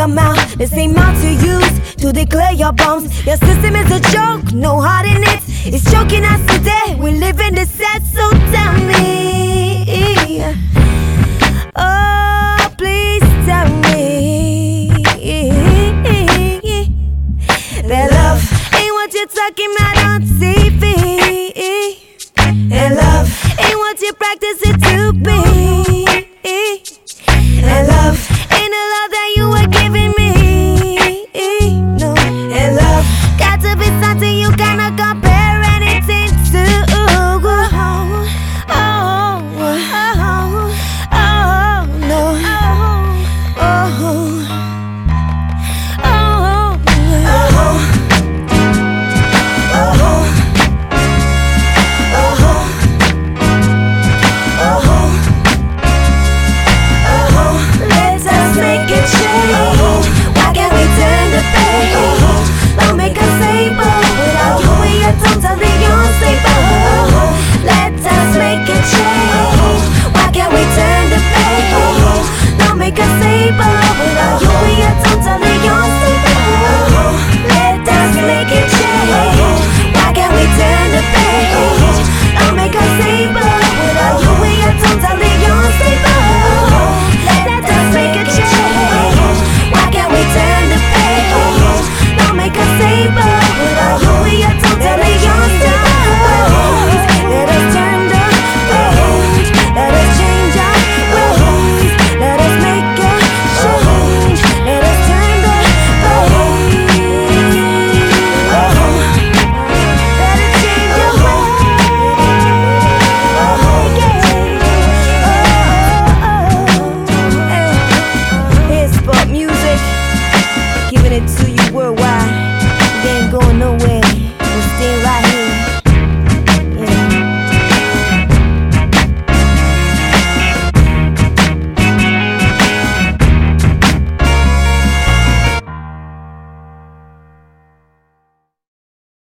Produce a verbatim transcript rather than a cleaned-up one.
your mouth, the same mouth to use to declare your bombs. Your system is a joke, no heart in it. It's choking us today. We live in the set, so tell me, oh, please tell me that love ain't what you're talking about.